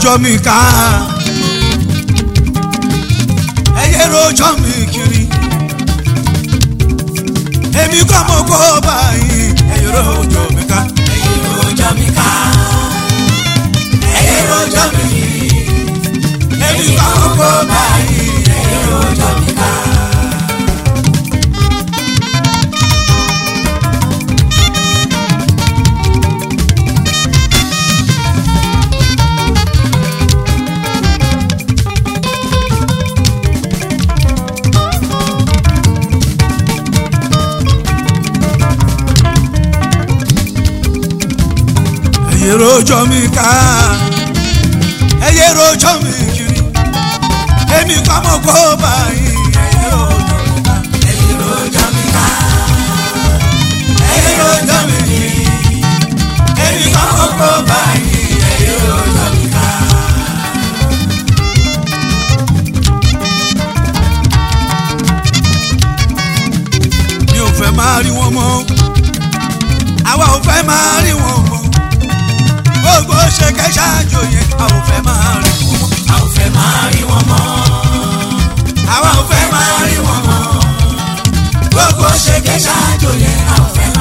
rojọ́ mi ká ẹyẹ rojọ́ mi kiri èmi kọ́ mo kó báyìí ẹyẹ rojọ́ mi ká ẹyẹ rojọ́ mi ká ẹyẹ rojọ́ mi kiri èmi kọ́ mo kó báyìí ẹyẹ rojọ́ mi ká. ẹyẹ rojọ́ mi ká ẹyẹ rojọ́ mi kiri èmi kọ́ mo kó báyìí ẹyẹ rojọ́ mi ká ẹyẹ rojọ́ mi ká ẹyẹ rojọ́ mi kiri èmi kọ́ mo kó báyìí ẹyẹ rojọ́ mi ká. mi ò fẹ́ máa rí wọn mọ́ àwa ò fẹ́ máa rí wọn mọ́ gbogbo ṣẹ̀kẹ̀ ṣàjòyè a ò fẹ́ máa rí wọn mọ́ a ò fẹ́ máa rí wọn mọ́ àwa ò fẹ́ máa rí wọn mọ́ gbogbo ṣẹ̀kẹ̀ ṣàjòyè a ò fẹ́